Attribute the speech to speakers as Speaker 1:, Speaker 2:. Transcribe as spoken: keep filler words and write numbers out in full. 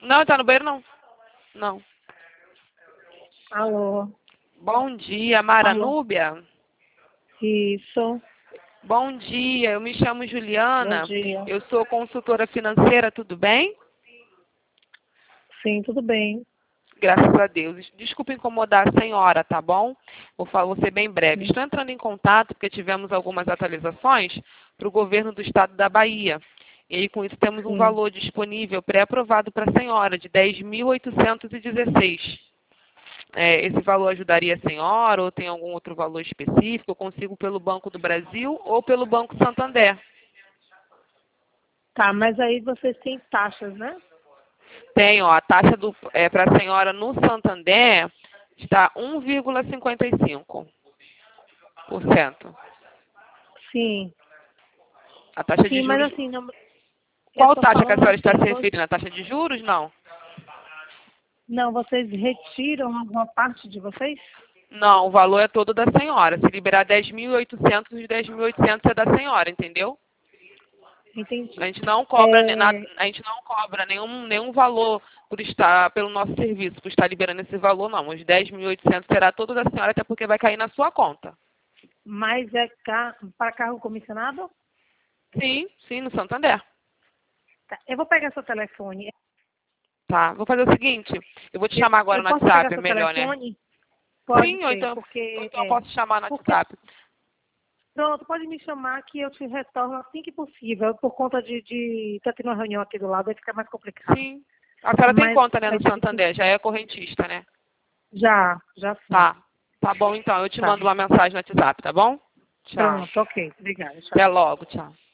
Speaker 1: Não, ele tá no banheiro não. Não.
Speaker 2: Alô?
Speaker 1: Bom dia, Mara
Speaker 2: Alô?
Speaker 1: Núbia.
Speaker 2: Isso.
Speaker 1: Bom dia, eu me chamo
Speaker 2: Bom
Speaker 1: Juliana.
Speaker 2: dia.
Speaker 1: Eu sou consultora financeira, tudo bem?
Speaker 2: Sim, tudo bem.
Speaker 1: Graças a Deus. Desculpe incomodar a senhora, tá bom? Vou, falar, vou ser bem breve.
Speaker 2: Sim.
Speaker 1: Estou entrando em contato porque tivemos algumas atualizações para o governo do estado da Bahia. E aí, com isso, temos um
Speaker 2: Sim.
Speaker 1: valor disponível pré-aprovado para a senhora de dez mil oitocentos e dezesseis. É, esse valor ajudaria a senhora ou tem algum outro valor específico? Eu consigo pelo Banco do Brasil ou pelo Banco Santander?
Speaker 2: Tá, mas aí vocês têm taxas, né?
Speaker 1: Tem, ó, a taxa é, para a senhora no Santander está um vírgula cinquenta e cinco por cento.
Speaker 2: Sim.
Speaker 1: A taxa de
Speaker 2: Sim, mas
Speaker 1: juros.
Speaker 2: assim, não, eu
Speaker 1: Qual
Speaker 2: tô
Speaker 1: taxa que a
Speaker 2: falando
Speaker 1: senhora está
Speaker 2: assim,
Speaker 1: se
Speaker 2: vo-
Speaker 1: referindo? A taxa de juros? Não.
Speaker 2: não, vocês retiram alguma parte de vocês?
Speaker 1: Não, o valor é todo da senhora. Se liberar dez mil e oitocentos, os dez mil e oitocentos é da senhora, entendeu? A
Speaker 2: Entendi.
Speaker 1: gente não cobra, ne- nada-
Speaker 2: É,
Speaker 1: a gente não cobra nenhum, nenhum valor por estar, pelo nosso serviço, por estar liberando esse valor, não. Os dez mil e oitocentos será todo da senhora, até porque vai cair na sua conta.
Speaker 2: mas é ca... para carro comissionado?
Speaker 1: Sim, sim, no Santander.
Speaker 2: Tá, eu vou pegar seu telefone.
Speaker 1: Tá, vou fazer o seguinte, eu vou te
Speaker 2: Eu,
Speaker 1: chamar agora
Speaker 2: eu
Speaker 1: no
Speaker 2: posso pegar
Speaker 1: WhatsApp, é
Speaker 2: seu
Speaker 1: melhor, né?
Speaker 2: telefone? Pode
Speaker 1: Sim, ou
Speaker 2: ser,
Speaker 1: então, ou
Speaker 2: porque
Speaker 1: então eu
Speaker 2: é,
Speaker 1: posso te chamar no
Speaker 2: porque
Speaker 1: WhatsApp.
Speaker 2: pronto, pode me chamar que eu te retorno assim que possível. Por conta de de tá tendo uma reunião aqui do lado, vai ficar mais complicado.
Speaker 1: Sim. A senhora tem
Speaker 2: Mas
Speaker 1: conta, né,
Speaker 2: a
Speaker 1: no
Speaker 2: gente
Speaker 1: Santander, já é correntista, né?
Speaker 2: já, já sim.
Speaker 1: Tá. Tá bom, então. Eu te
Speaker 2: Tá.
Speaker 1: mando uma mensagem no WhatsApp, tá bom? Tchau.
Speaker 2: Pronto, ok. Obrigada. Tchau.
Speaker 1: Até logo. Tchau.